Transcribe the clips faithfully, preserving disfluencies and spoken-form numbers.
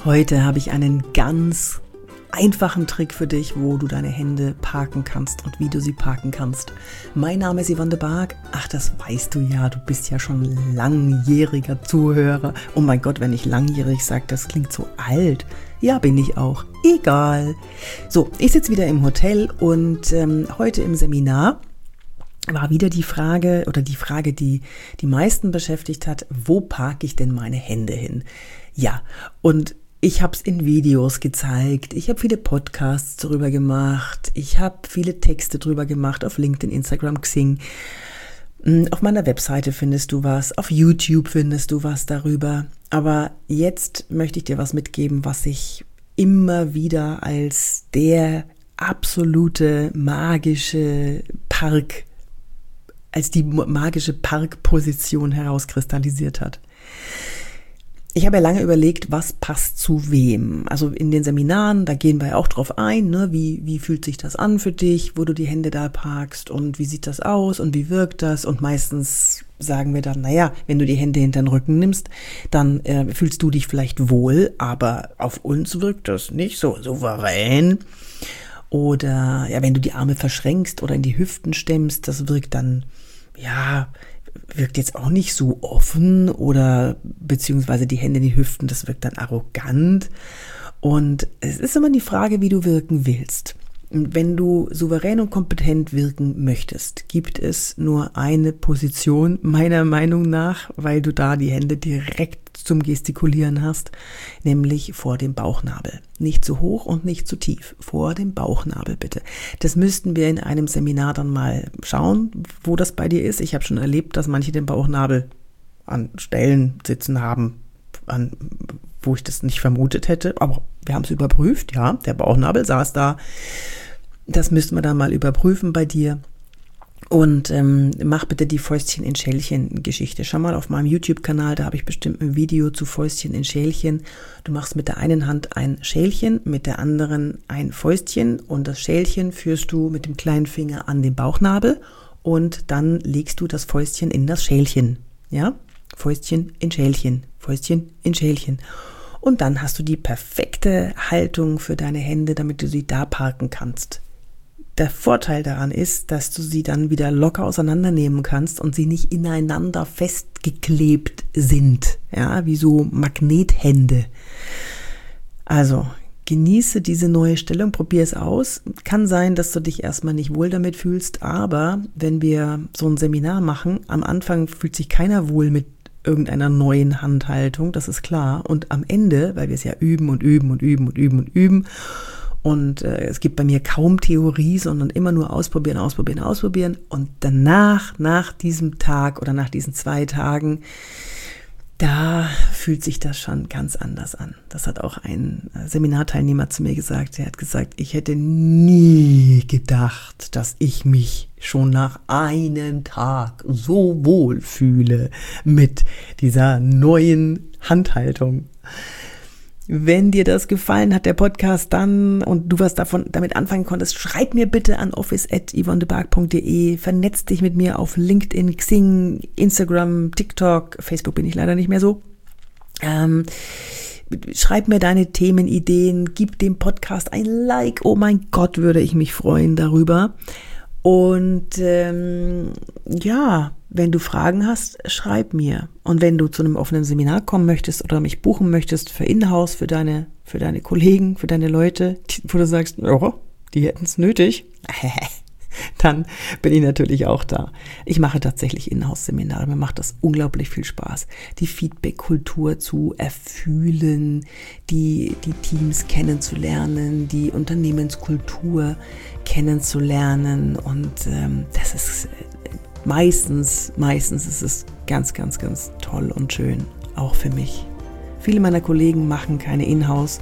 Heute habe ich einen ganz einfachen Trick für dich, wo du deine Hände parken kannst und wie du sie parken kannst. Mein Name ist Yvonne de Barg. Ach, das weißt du ja, du bist ja schon langjähriger Zuhörer. Oh mein Gott, wenn ich langjährig sage, das klingt so alt. Ja, bin ich auch. Egal. So, ich sitze wieder im Hotel und ähm, heute im Seminar war wieder die Frage oder die Frage, die die meisten beschäftigt hat, wo parke ich denn meine Hände hin? Ja, und ich habe es in Videos gezeigt, ich habe viele Podcasts darüber gemacht, ich habe viele Texte drüber gemacht auf LinkedIn, Instagram, Xing. Auf meiner Webseite findest du was, auf YouTube findest du was darüber. Aber jetzt möchte ich dir was mitgeben, was ich immer wieder als der absolute magische Park, als die magische Parkposition herauskristallisiert hat. Ich habe ja lange überlegt, was passt zu wem. Also in den Seminaren, da gehen wir auch drauf ein, ne? Wie, wie fühlt sich das an für dich, wo du die Hände da parkst und wie sieht das aus und wie wirkt das? Und meistens sagen wir dann, naja, wenn du die Hände hinter den Rücken nimmst, dann äh, fühlst du dich vielleicht wohl, aber auf uns wirkt das nicht so souverän. Oder ja, wenn du die Arme verschränkst oder in die Hüften stemmst, das wirkt dann, ja, wirkt jetzt auch nicht so offen oder beziehungsweise die Hände in die Hüften, das wirkt dann arrogant. Und es ist immer die Frage, wie du wirken willst. Und wenn du souverän und kompetent wirken möchtest, gibt es nur eine Position, meiner Meinung nach, weil du da die Hände direkt zum Gestikulieren hast, nämlich vor dem Bauchnabel. Nicht zu hoch und nicht zu tief. Vor dem Bauchnabel bitte. Das müssten wir in einem Seminar dann mal schauen, wo das bei dir ist. Ich habe schon erlebt, dass manche den Bauchnabel an Stellen sitzen haben, an, wo ich das nicht vermutet hätte. Aber wir haben es überprüft, ja, der Bauchnabel saß da. Das müssten wir dann mal überprüfen bei dir. Und ähm, mach bitte die Fäustchen in Schälchen Geschichte. Schau mal auf meinem YouTube-Kanal, da habe ich bestimmt ein Video zu Fäustchen in Schälchen. Du machst mit der einen Hand ein Schälchen, mit der anderen ein Fäustchen und das Schälchen führst du mit dem kleinen Finger an den Bauchnabel und dann legst du das Fäustchen in das Schälchen. Ja? Fäustchen in Schälchen, Fäustchen in Schälchen. Und dann hast du die perfekte Haltung für deine Hände, damit du sie da parken kannst. Der Vorteil daran ist, dass du sie dann wieder locker auseinandernehmen kannst und sie nicht ineinander festgeklebt sind, ja, wie so Magnethände. Also genieße diese neue Stellung, probier es aus. Kann sein, dass du dich erstmal nicht wohl damit fühlst, aber wenn wir so ein Seminar machen, am Anfang fühlt sich keiner wohl mit irgendeiner neuen Handhaltung, das ist klar. Und am Ende, weil wir es ja üben und üben und üben und üben und üben, und äh, es gibt bei mir kaum Theorie, sondern immer nur ausprobieren, ausprobieren, ausprobieren. Und danach, nach diesem Tag oder nach diesen zwei Tagen, da fühlt sich das schon ganz anders an. Das hat auch ein Seminarteilnehmer zu mir gesagt. Er hat gesagt, ich hätte nie gedacht, dass ich mich schon nach einem Tag so wohl fühle mit dieser neuen Handhaltung. Wenn dir das gefallen hat, der Podcast, dann und du was davon damit anfangen konntest, schreib mir bitte an office at yvonne de barg punkt de, vernetz dich mit mir auf LinkedIn, Xing, Instagram, TikTok, Facebook bin ich leider nicht mehr so. Ähm, schreib mir deine Themenideen, gib dem Podcast ein Like, oh mein Gott, würde ich mich freuen darüber. Und ähm, ja, wenn du Fragen hast, schreib mir. Und wenn du zu einem offenen Seminar kommen möchtest oder mich buchen möchtest für Inhouse, für deine, für deine Kollegen, für deine Leute, wo du sagst, oh, die hätten es nötig, dann bin ich natürlich auch da. Ich mache tatsächlich Inhouse-Seminare, mir macht das unglaublich viel Spaß, die Feedback-Kultur zu erfühlen, die, die Teams kennenzulernen, die Unternehmenskultur kennenzulernen und ähm, das ist meistens, meistens ist es ganz, ganz, ganz toll und schön, auch für mich. Viele meiner Kollegen machen keine Inhouse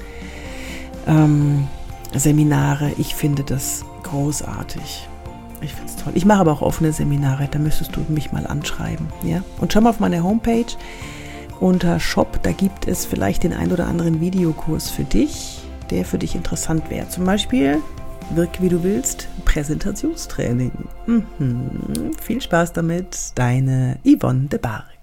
ähm, Seminare, ich finde das großartig. Ich finde es toll. Ich mache aber auch offene Seminare, da müsstest du mich mal anschreiben. Ja? Und schau mal auf meine Homepage unter Shop, da gibt es vielleicht den ein oder anderen Videokurs für dich, der für dich interessant wäre. Zum Beispiel Wirke wie du willst, Präsentationstraining. Mhm. Viel Spaß damit, deine Yvonne de Barg.